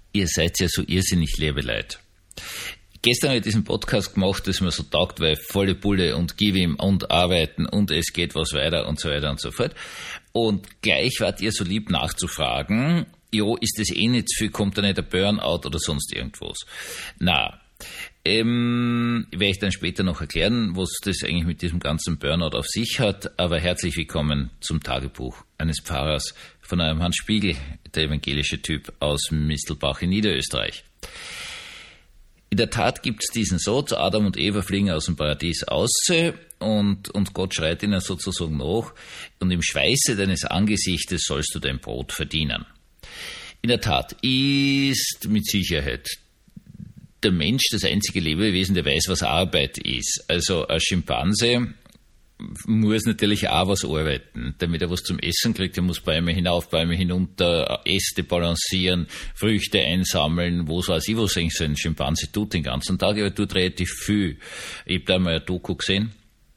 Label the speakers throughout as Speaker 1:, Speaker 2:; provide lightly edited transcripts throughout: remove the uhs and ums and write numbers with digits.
Speaker 1: Ihr seid ja so irrsinnig Leute. Gestern habe ich diesen Podcast gemacht, das mir so taugt, weil volle Bulle und gib ihm und arbeiten und es geht was weiter und so weiter und so fort. Und gleich wart ihr so lieb nachzufragen, jo, ist das eh nicht viel, kommt da nicht ein Burnout oder sonst irgendwas? Na, werde ich dann später noch erklären, was das eigentlich mit diesem ganzen Burnout auf sich hat, aber herzlich willkommen zum Tagebuch eines Pfarrers von eurem Hans Spiegel, der evangelische Typ aus Mistelbach in Niederösterreich. In der Tat gibt es diesen Satz, Adam und Eva fliegen aus dem Paradies aus und Gott schreit ihnen sozusagen nach, und im Schweiße deines Angesichtes sollst du dein Brot verdienen. In der Tat ist mit Sicherheit der Mensch das einzige Lebewesen, der weiß, was Arbeit ist. Also ein Schimpanse muss natürlich auch was arbeiten, damit er was zum Essen kriegt. Er muss Bäume hinauf, Bäume hinunter, Äste balancieren, Früchte einsammeln, was weiß ich, was eigentlich so ein Schimpanse tut den ganzen Tag. Aber er tut relativ viel. Ich habe da mal ein Doku gesehen.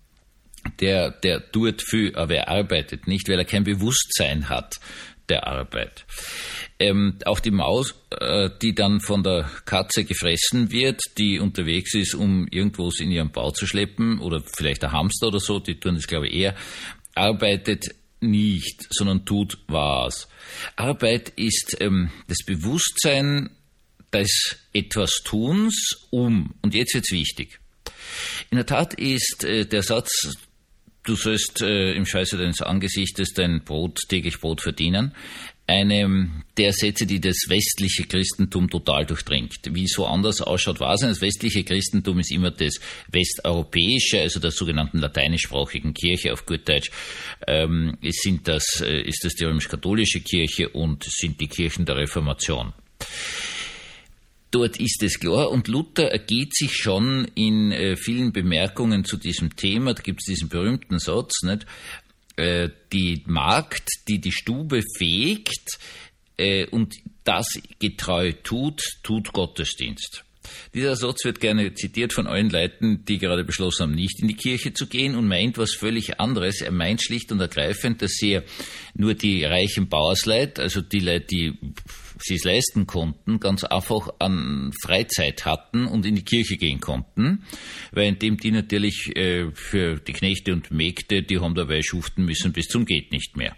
Speaker 1: Der tut viel, aber er arbeitet nicht, weil er kein Bewusstsein hat der Arbeit. Auch die Maus, die dann von der Katze gefressen wird, die unterwegs ist, um irgendwas in ihren Bau zu schleppen, oder vielleicht ein Hamster oder so, die tun das, glaube ich, eher, arbeitet nicht, sondern tut was. Arbeit ist das Bewusstsein des etwas Tuns und jetzt wird's wichtig. In der Tat ist der Satz, du sollst im Schweiße deines Angesichtes dein täglich Brot verdienen, eine der Sätze, die das westliche Christentum total durchdringt. Wie es so anders ausschaut, weiß ich nicht. Das westliche Christentum ist immer das westeuropäische, also der sogenannten lateinischsprachigen Kirche auf gut Deutsch. Ist das die römisch-katholische Kirche und sind die Kirchen der Reformation. Dort ist es klar, und Luther ergeht sich schon in vielen Bemerkungen zu diesem Thema. Da gibt es diesen berühmten Satz, nicht? Die Magd, die Stube fegt und das getreu tut Gottesdienst. Dieser Satz wird gerne zitiert von allen Leuten, die gerade beschlossen haben, nicht in die Kirche zu gehen, und meint was völlig anderes. Er meint schlicht und ergreifend, dass er nur die reichen Bauersleute, also die Leute, die sie es leisten konnten, ganz einfach an Freizeit hatten und in die Kirche gehen konnten, weil indem die natürlich für die Knechte und Mägde, die haben dabei schuften müssen bis zum geht nicht mehr.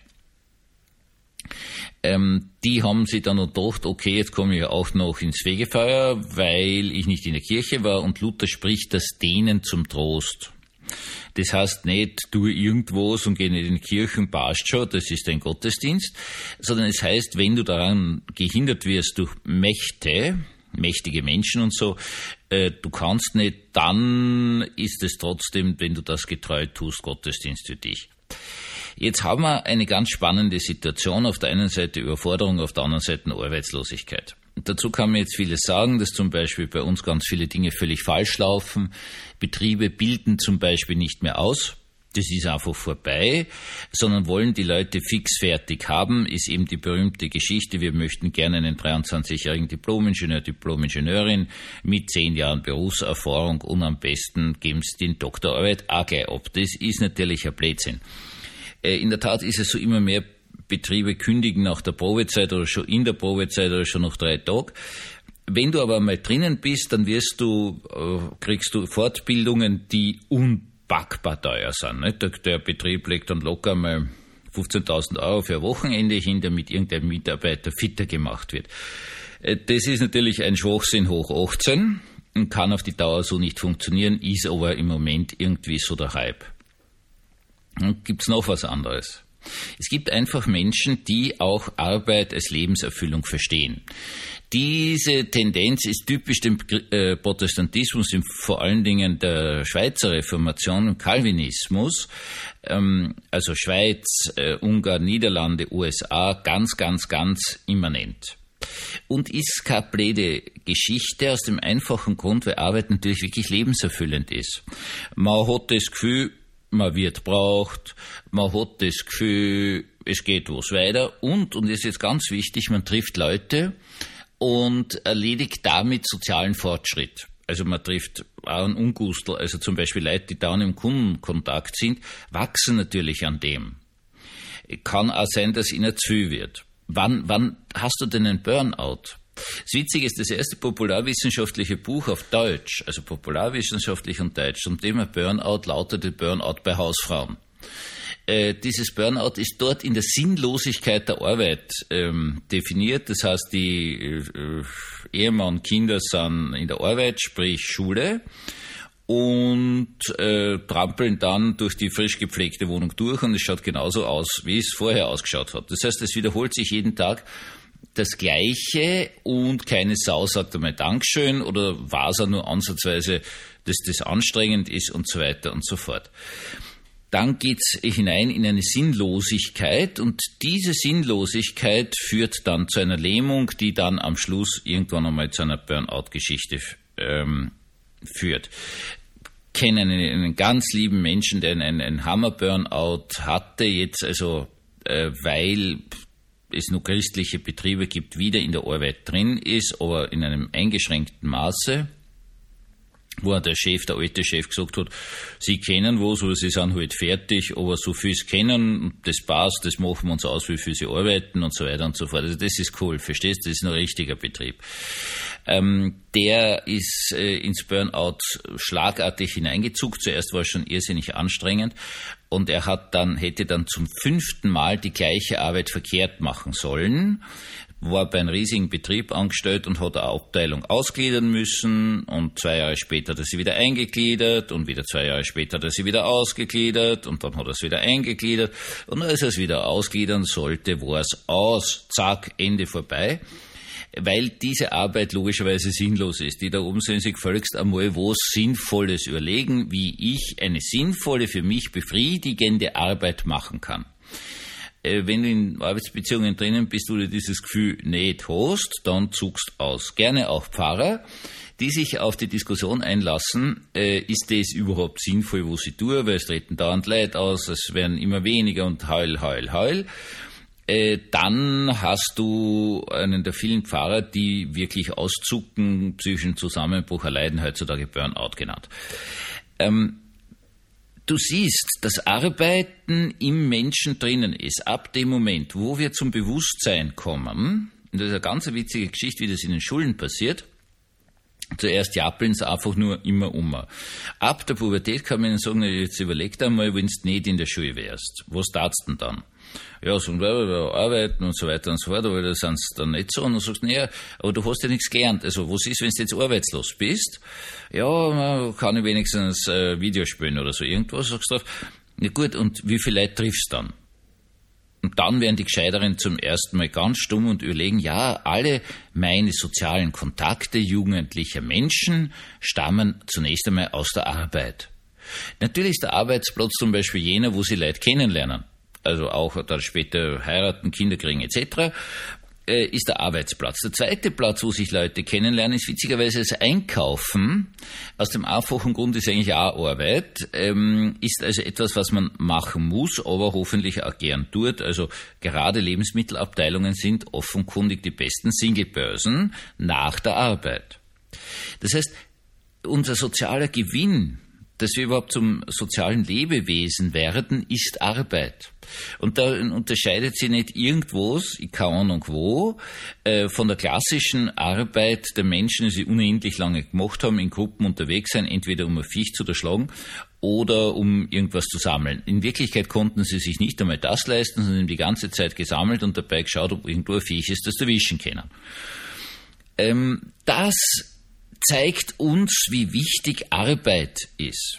Speaker 1: Die haben sich dann noch gedacht, okay, jetzt komme ich ja auch noch ins Fegefeuer, weil ich nicht in der Kirche war, und Luther spricht das denen zum Trost. Das heißt nicht, tu irgendwas und geh nicht in die Kirche, passt schon, das ist dein Gottesdienst, sondern es heißt, wenn du daran gehindert wirst durch mächtige Menschen und so, du kannst nicht, dann ist es trotzdem, wenn du das getreu tust, Gottesdienst für dich. Jetzt haben wir eine ganz spannende Situation. Auf der einen Seite Überforderung, auf der anderen Seite Arbeitslosigkeit. Dazu kann man jetzt vieles sagen, dass zum Beispiel bei uns ganz viele Dinge völlig falsch laufen. Betriebe bilden zum Beispiel nicht mehr aus. Das ist einfach vorbei, sondern wollen die Leute fix fertig haben, ist eben die berühmte Geschichte. Wir möchten gerne einen 23-jährigen Diplom-Ingenieur, Diplom-Ingenieurin mit 10 Jahren Berufserfahrung, und am besten geben sie den Doktorarbeit auch gleich ab. Das ist natürlich ein Blödsinn. In der Tat ist es so, immer mehr Betriebe kündigen nach der Probezeit oder schon in der Probezeit oder schon nach 3 Tagen. Wenn du aber mal drinnen bist, dann kriegst du Fortbildungen, die unpackbar teuer sind. Nicht? Der Betrieb legt dann locker mal 15.000 Euro für ein Wochenende hin, damit irgendein Mitarbeiter fitter gemacht wird. Das ist natürlich ein Schwachsinn hoch 18 und kann auf die Dauer so nicht funktionieren, ist aber im Moment irgendwie so der Hype. Und gibt's noch was anderes? Es gibt einfach Menschen, die auch Arbeit als Lebenserfüllung verstehen. Diese Tendenz ist typisch dem Protestantismus, vor allen Dingen der Schweizer Reformation und Calvinismus, also Schweiz, Ungarn, Niederlande, USA, ganz, ganz, ganz immanent. Und ist keine blöde Geschichte aus dem einfachen Grund, weil Arbeit natürlich wirklich lebenserfüllend ist. Man hat das Gefühl, man wird braucht, man hat das Gefühl, es geht was weiter, und das ist jetzt ganz wichtig, man trifft Leute und erledigt damit sozialen Fortschritt. Also man trifft auch einen Ungustel, also zum Beispiel Leute, die da im Kundenkontakt sind, wachsen natürlich an dem. Kann auch sein, dass ihnen zu viel wird. Wann hast du denn einen Burnout? Das Witzige ist, das erste popularwissenschaftliche Buch auf Deutsch, also popularwissenschaftlich und Deutsch, zum Thema Burnout lautete Burnout bei Hausfrauen. Dieses Burnout ist dort in der Sinnlosigkeit der Arbeit definiert. Das heißt, die Ehemann, Kinder sind in der Arbeit, sprich Schule, und trampeln dann durch die frisch gepflegte Wohnung durch und es schaut genauso aus, wie es vorher ausgeschaut hat. Das heißt, es wiederholt sich jeden Tag das Gleiche und keine Sau sagt einmal Dankeschön oder weiß er nur ansatzweise, dass das anstrengend ist und so weiter und so fort. Dann geht's hinein in eine Sinnlosigkeit und diese Sinnlosigkeit führt dann zu einer Lähmung, die dann am Schluss irgendwann einmal zu einer Burnout-Geschichte führt. Ich kenne einen ganz lieben Menschen, der einen Hammer-Burnout hatte, jetzt also, weil es nur christliche Betriebe gibt, wieder in der Arbeit drin ist, aber in einem eingeschränkten Maße, wo der alte Chef gesagt hat, Sie kennen was oder Sie sind halt fertig, aber so viel Sie kennen, das passt, das machen wir uns aus, wie viel Sie arbeiten und so weiter und so fort. Also das ist cool, verstehst du? Das ist ein richtiger Betrieb. Der ist ins Burnout schlagartig hineingezuckt. Zuerst war es schon irrsinnig anstrengend und er hätte dann zum 5. Mal die gleiche Arbeit verkehrt machen sollen, war bei einem riesigen Betrieb angestellt und hat eine Abteilung ausgliedern müssen und 2 Jahre später hat er sie wieder eingegliedert und wieder 2 Jahre später hat er sie wieder ausgegliedert und dann hat er es wieder eingegliedert und als er es wieder ausgliedern sollte, war es aus. Zack, Ende vorbei. Weil diese Arbeit logischerweise sinnlos ist. Die da oben sollen sich gefälligst einmal was Sinnvolles überlegen, wie ich eine sinnvolle, für mich befriedigende Arbeit machen kann. Wenn du in Arbeitsbeziehungen drinnen bist, wo du dieses Gefühl nicht hast, dann zuckst aus. Gerne auch Pfarrer, die sich auf die Diskussion einlassen, ist das überhaupt sinnvoll, was ich tue, weil es treten dauernd Leute aus, es werden immer weniger und heul. Dann hast du einen der vielen Pfarrer, die wirklich auszucken, psychischen Zusammenbruch erleiden, heutzutage Burnout genannt. Du siehst, dass Arbeiten im Menschen drinnen ist. Ab dem Moment, wo wir zum Bewusstsein kommen, und das ist eine ganz witzige Geschichte, wie das in den Schulen passiert, zuerst jappeln sie einfach nur immer um. Ab der Pubertät kann man ihnen sagen, jetzt überleg dir mal, wenn du nicht in der Schule wärst. Was tatst du denn dann? Ja, so arbeiten und so weiter und so fort, aber da sind sie dann nicht so. Und dann sagst du, naja, aber du hast ja nichts gelernt. Also was ist, wenn du jetzt arbeitslos bist? Ja, kann ich wenigstens Video spielen oder so irgendwas. Sagst du, ja gut, und wie viele Leute triffst du dann? Und dann werden die Gescheiteren zum ersten Mal ganz stumm und überlegen, ja, alle meine sozialen Kontakte jugendlicher Menschen stammen zunächst einmal aus der Arbeit. Natürlich ist der Arbeitsplatz zum Beispiel jener, wo sie Leute kennenlernen. Also auch dann später heiraten, Kinder kriegen etc., ist der Arbeitsplatz. Der zweite Platz, wo sich Leute kennenlernen, ist witzigerweise das Einkaufen. Aus dem einfachen Grund ist eigentlich auch Arbeit, ist also etwas, was man machen muss, aber hoffentlich auch gern tut. Also gerade Lebensmittelabteilungen sind offenkundig die besten Singlebörsen nach der Arbeit. Das heißt, unser sozialer Gewinn, dass wir überhaupt zum sozialen Lebewesen werden, ist Arbeit. Und da unterscheidet sich nicht irgendwas, keine Ahnung wo, von der klassischen Arbeit der Menschen, die sie unendlich lange gemacht haben, in Gruppen unterwegs sein, entweder um ein Viech zu erschlagen oder um irgendwas zu sammeln. In Wirklichkeit konnten sie sich nicht einmal das leisten, sondern haben die ganze Zeit gesammelt und dabei geschaut, ob irgendwo ein Viech ist, das sie erwischen können. Das zeigt uns, wie wichtig Arbeit ist.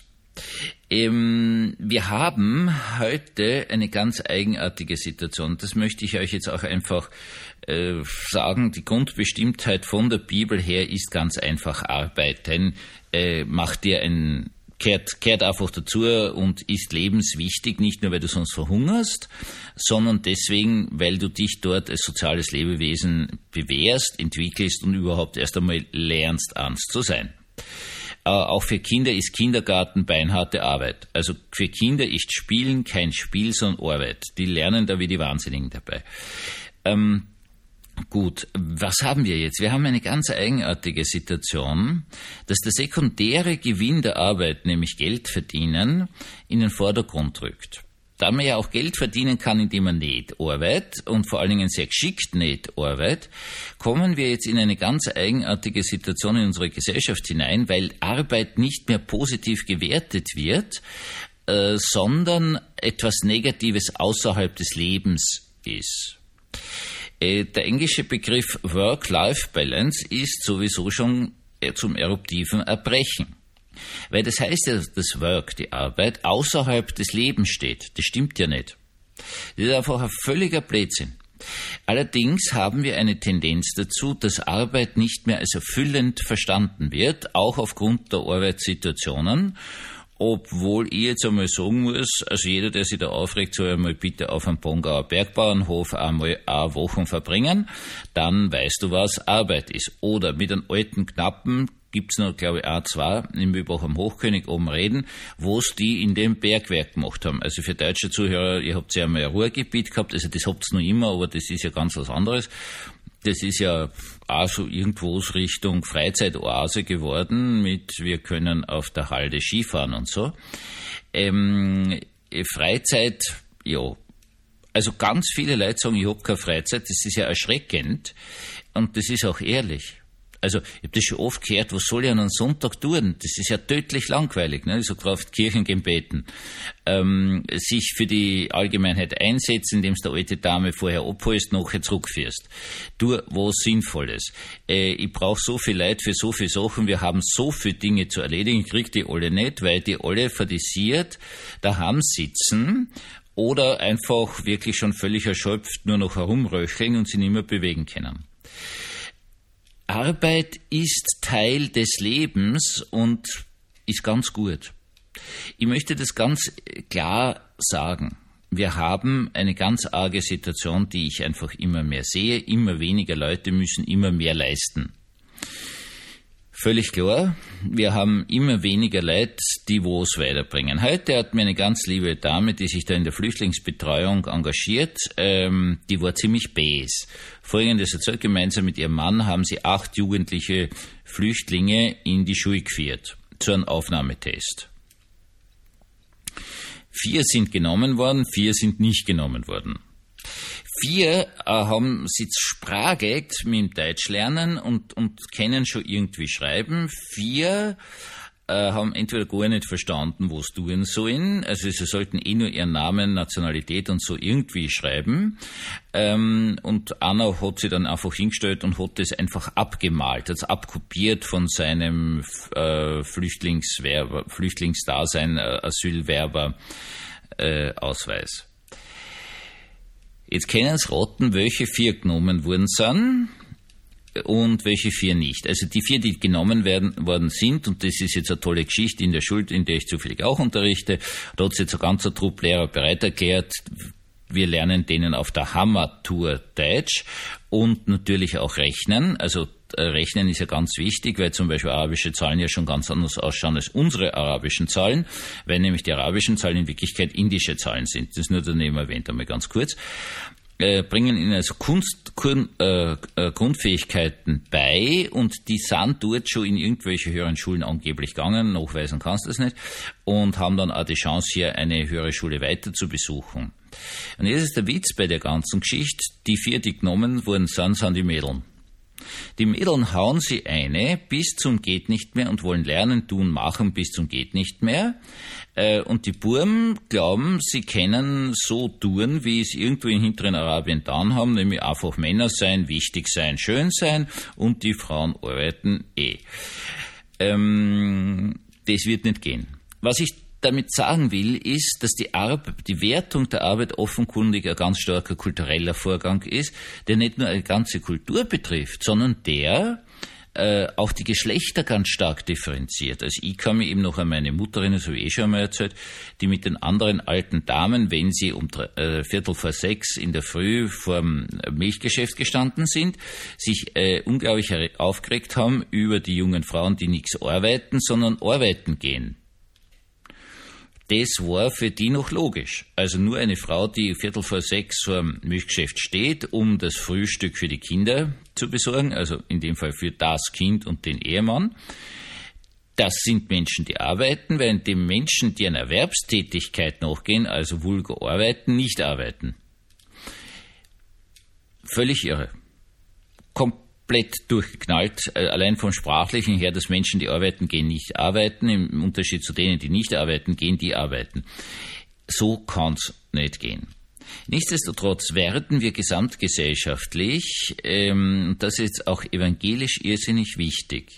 Speaker 1: Wir haben heute eine ganz eigenartige Situation. Das möchte ich euch jetzt auch einfach sagen. Die Grundbestimmtheit von der Bibel her ist ganz einfach arbeiten. Kehrt einfach dazu und ist lebenswichtig, nicht nur, weil du sonst verhungerst, sondern deswegen, weil du dich dort als soziales Lebewesen bewährst, entwickelst und überhaupt erst einmal lernst, eins zu sein. Auch für Kinder ist Kindergarten beinharte Arbeit. Also für Kinder ist Spielen kein Spiel, sondern Arbeit. Die lernen da wie die Wahnsinnigen dabei. Gut, was haben wir jetzt? Wir haben eine ganz eigenartige Situation, dass der sekundäre Gewinn der Arbeit, nämlich Geld verdienen, in den Vordergrund rückt. da man ja auch Geld verdienen kann, indem man nicht arbeitet und vor allen Dingen sehr geschickt nicht arbeitet, kommen wir jetzt in eine ganz eigenartige Situation in unsere Gesellschaft hinein, weil Arbeit nicht mehr positiv gewertet wird, sondern etwas Negatives außerhalb des Lebens ist. Der englische Begriff Work-Life-Balance ist sowieso schon zum eruptiven Erbrechen. Weil das heißt ja, dass Work, die Arbeit, außerhalb des Lebens steht. Das stimmt ja nicht. Das ist einfach ein völliger Blödsinn. Allerdings haben wir eine Tendenz dazu, dass Arbeit nicht mehr als erfüllend verstanden wird, auch aufgrund der Arbeitssituationen. Obwohl ich jetzt einmal sagen muss, also jeder, der sich da aufregt, soll einmal bitte auf einem Bongauer Bergbauernhof einmal eine Woche verbringen, dann weißt du, was Arbeit ist. Oder mit einem alten Knappen gibt's noch, glaube ich, auch zwei, im Übach am Hochkönig oben reden, wo's die in dem Bergwerk gemacht haben. Also für deutsche Zuhörer, ihr habt ja einmal ein Ruhrgebiet gehabt, also das habt's noch immer, aber das ist ja ganz was anderes. Das ist ja auch so irgendwo Richtung Freizeitoase geworden mit, wir können auf der Halde Skifahren und so. Freizeit, ja. Also ganz viele Leute sagen, ich habe keine Freizeit, das ist ja erschreckend und das ist auch ehrlich. Also, ich habe das schon oft gehört, was soll ich an einem Sonntag tun? Das ist ja tödlich langweilig, ne? So auf Kirchen gehen beten. Sich für die Allgemeinheit einsetzen, indem du die alte Dame vorher abholst, nachher zurückführst. Tu was Sinnvolles. Ich brauche so viel Leute für so viele Sachen, wir haben so viele Dinge zu erledigen, ich krieg die alle nicht, weil die alle verdisiert daheim sitzen oder einfach wirklich schon völlig erschöpft nur noch herumröcheln und sich nicht mehr bewegen können. Arbeit ist Teil des Lebens und ist ganz gut. Ich möchte das ganz klar sagen. Wir haben eine ganz arge Situation, die ich einfach immer mehr sehe. Immer weniger Leute müssen immer mehr leisten. Völlig klar, wir haben immer weniger Leute, die was weiterbringen. Heute hat mir eine ganz liebe Dame, die sich da in der Flüchtlingsbetreuung engagiert, die war ziemlich bäs. Folgendes erzählt: Gemeinsam mit ihrem Mann haben sie 8 jugendliche Flüchtlinge in die Schule geführt, zu einem Aufnahmetest. 4 sind genommen worden, 4 sind nicht genommen worden. 4 haben sich sprachigt mit dem Deutsch lernen und können schon irgendwie schreiben. 4 haben entweder gar nicht verstanden, was tun sollen. Also sie sollten nur ihren Namen, Nationalität und so irgendwie schreiben. Und einer hat sie dann einfach hingestellt und hat das einfach abgemalt, hat es abkopiert von seinem Flüchtlingsdasein, Asylwerber Ausweis. Jetzt können Sie raten, welche 4 genommen worden sind und welche 4 nicht. Also die 4, die genommen worden sind, und das ist jetzt eine tolle Geschichte in der Schule, in der ich zufällig auch unterrichte, da hat sich jetzt ein ganzer Trupp Lehrer bereit erklärt, wir lernen denen auf der Hammer-Tour Deutsch und natürlich auch Rechnen. Also Rechnen ist ja ganz wichtig, weil zum Beispiel arabische Zahlen ja schon ganz anders ausschauen als unsere arabischen Zahlen, weil nämlich die arabischen Zahlen in Wirklichkeit indische Zahlen sind. Das ist nur daneben erwähnt, einmal ganz kurz. Bringen ihnen also Grundfähigkeiten bei und die sind dort schon in irgendwelche höheren Schulen angeblich gegangen, nachweisen kannst du das nicht, und haben dann auch die Chance, hier eine höhere Schule weiter zu besuchen. Und jetzt ist der Witz bei der ganzen Geschichte: die 4, die genommen worden sind die Mädeln. Die Mädeln hauen sie eine bis zum geht nicht mehr und wollen lernen, tun, machen bis zum geht nicht mehr. Und die Burm glauben, sie können so tun, wie es irgendwo in hinteren Arabien getan haben, nämlich einfach Männer sein, wichtig sein, schön sein, und die Frauen arbeiten Das wird nicht gehen. Was ich damit sagen will, ist, dass die Wertung der Arbeit offenkundig ein ganz starker kultureller Vorgang ist, der nicht nur eine ganze Kultur betrifft, sondern der auch die Geschlechter ganz stark differenziert. Also ich kann mich eben noch an meine Mutter erinnern, das habe ich schon einmal erzählt, die mit den anderen alten Damen, wenn sie um 5:45 in der Früh vor dem Milchgeschäft gestanden sind, sich unglaublich aufgeregt haben über die jungen Frauen, die nichts arbeiten, sondern arbeiten gehen. Das war für die noch logisch. Also nur eine Frau, die 5:45 vor dem Milchgeschäft steht, um das Frühstück für die Kinder zu besorgen, also in dem Fall für das Kind und den Ehemann, Das sind Menschen, die arbeiten, während die Menschen, die einer Erwerbstätigkeit nachgehen, also vulgar arbeiten, nicht arbeiten. Völlig irre. Komplett durchgeknallt, allein vom Sprachlichen her, dass Menschen, die arbeiten, gehen nicht arbeiten, im Unterschied zu denen, die nicht arbeiten, gehen die arbeiten. So kann's nicht gehen. Nichtsdestotrotz werden wir gesamtgesellschaftlich, das ist jetzt auch evangelisch irrsinnig wichtig,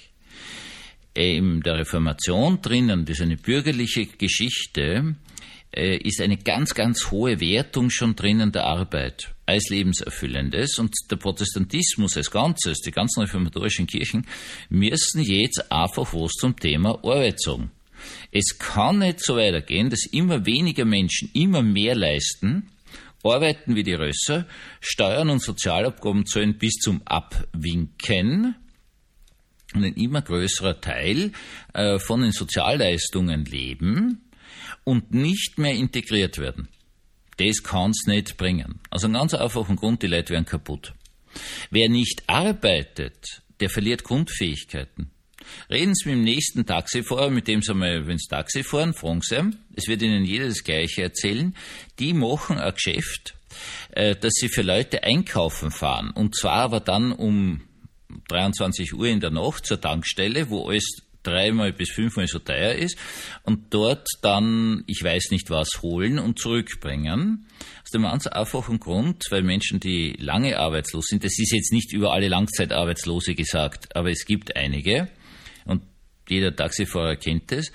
Speaker 1: in der Reformation drinnen, das ist eine bürgerliche Geschichte, ist eine ganz, ganz hohe Wertung schon drinnen der Arbeit als Lebenserfüllendes, und der Protestantismus als Ganzes, die ganzen reformatorischen Kirchen, müssen jetzt einfach was zum Thema Arbeit sagen. Es kann nicht so weitergehen, dass immer weniger Menschen immer mehr leisten, arbeiten wie die Rösser, Steuern und Sozialabgaben zahlen bis zum Abwinken und ein immer größerer Teil von den Sozialleistungen leben und nicht mehr integriert werden. Das kann's nicht bringen. Also einen ganz einfachen Grund, die Leute werden kaputt. Wer nicht arbeitet, der verliert Grundfähigkeiten. Reden Sie mit dem nächsten Taxifahrer, mit dem Sie mal, wenn Sie Taxi fahren, fragen Sie ihn, es wird Ihnen jeder das Gleiche erzählen. Die machen ein Geschäft, dass sie für Leute einkaufen fahren. Und zwar aber dann um 23 Uhr in der Nacht zur Tankstelle, wo alles 3-mal bis 5-mal so teuer ist, und dort dann, ich weiß nicht was, holen und zurückbringen. Aus dem ganz einfachen Grund, weil Menschen, die lange arbeitslos sind, das ist jetzt nicht über alle Langzeitarbeitslose gesagt, aber es gibt einige, und jeder Taxifahrer kennt es,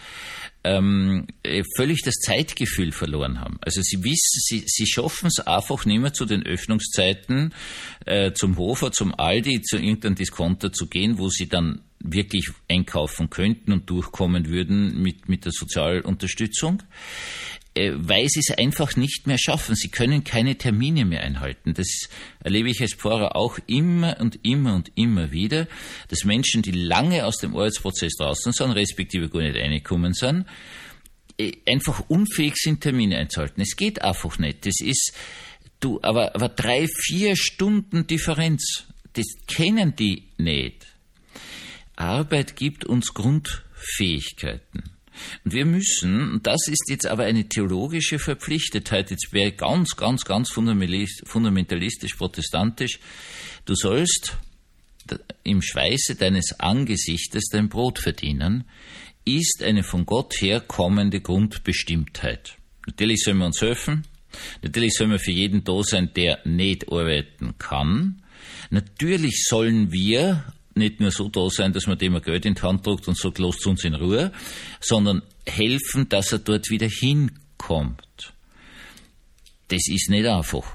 Speaker 1: völlig das Zeitgefühl verloren haben. Also sie wissen, sie schaffen es einfach nicht mehr zu den Öffnungszeiten, zum Hofer, zum Aldi, zu irgendeinem Discounter zu gehen, wo sie dann wirklich einkaufen könnten und durchkommen würden mit der Sozialunterstützung, weil sie es einfach nicht mehr schaffen. Sie können keine Termine mehr einhalten. Das erlebe ich als Pfarrer auch immer und immer und immer wieder, dass Menschen, die lange aus dem Arbeitsprozess draußen sind, respektive gar nicht reingekommen sind, einfach unfähig sind, Termine einzuhalten. Es geht einfach nicht. Das ist, aber 3-4 Stunden Differenz, das kennen die nicht. Arbeit gibt uns Grundfähigkeiten. Und wir müssen, und das ist jetzt aber eine theologische Verpflichtetheit, jetzt wäre ganz, ganz, ganz fundamentalistisch, protestantisch, du sollst im Schweiße deines Angesichtes dein Brot verdienen, ist eine von Gott herkommende Grundbestimmtheit. Natürlich sollen wir uns helfen, natürlich sollen wir für jeden da sein, der nicht arbeiten kann, natürlich sollen wir nicht nur so da sein, dass man dem Geld in die Hand drückt und sagt, lasst uns in Ruhe, sondern helfen, dass er dort wieder hinkommt. Das ist nicht einfach.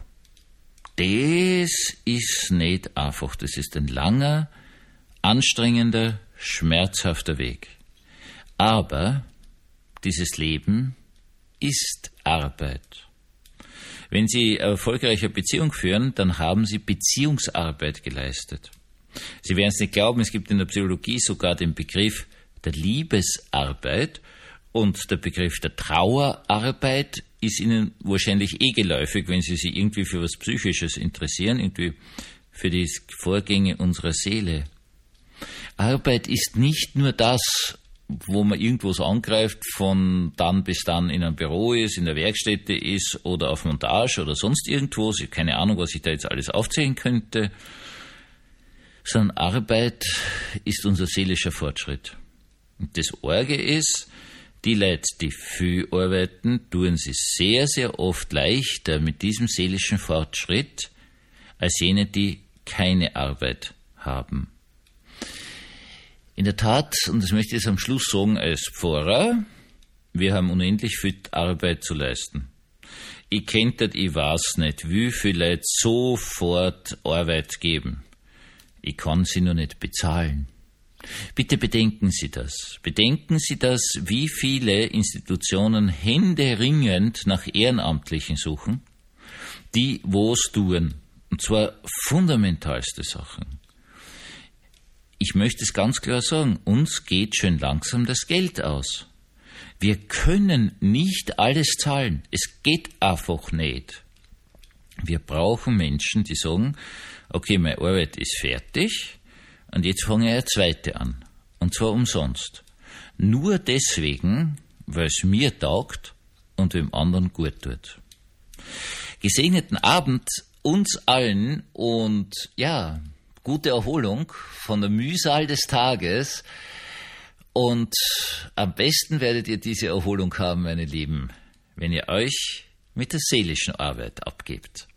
Speaker 1: Das ist nicht einfach. Das ist ein langer, anstrengender, schmerzhafter Weg. Aber dieses Leben ist Arbeit. Wenn Sie eine erfolgreiche Beziehung führen, dann haben Sie Beziehungsarbeit geleistet. Sie werden es nicht glauben, es gibt in der Psychologie sogar den Begriff der Liebesarbeit, und der Begriff der Trauerarbeit ist Ihnen wahrscheinlich geläufig, wenn Sie sich irgendwie für was Psychisches interessieren, irgendwie für die Vorgänge unserer Seele. Arbeit ist nicht nur das, wo man irgendwas angreift, von dann bis dann in einem Büro ist, in der Werkstätte ist oder auf Montage oder sonst irgendwo. Ich habe keine Ahnung, was ich da jetzt alles aufzählen könnte. Sondern Arbeit ist unser seelischer Fortschritt. Und das Arge ist, die Leute, die viel arbeiten, tun sie sehr, sehr oft leichter mit diesem seelischen Fortschritt, als jene, die keine Arbeit haben. In der Tat, und das möchte ich jetzt am Schluss sagen als Pfarrer, wir haben unendlich viel Arbeit zu leisten. Ich weiß nicht, wie viele Leute sofort Arbeit geben. Ich kann sie nur nicht bezahlen. Bitte bedenken Sie das. Bedenken Sie das, wie viele Institutionen händeringend nach Ehrenamtlichen suchen, die was tun. Und zwar fundamentalste Sachen. Ich möchte es ganz klar sagen, uns geht schön langsam das Geld aus. Wir können nicht alles zahlen. Es geht einfach nicht. Wir brauchen Menschen, die sagen, okay, meine Arbeit ist fertig und jetzt fange ich eine zweite an. Und zwar umsonst. Nur deswegen, weil es mir taugt und dem anderen gut tut. Gesegneten Abend uns allen und ja, gute Erholung von der Mühsal des Tages. Und am besten werdet ihr diese Erholung haben, meine Lieben, wenn ihr euch mit der seelischen Arbeit abgebt.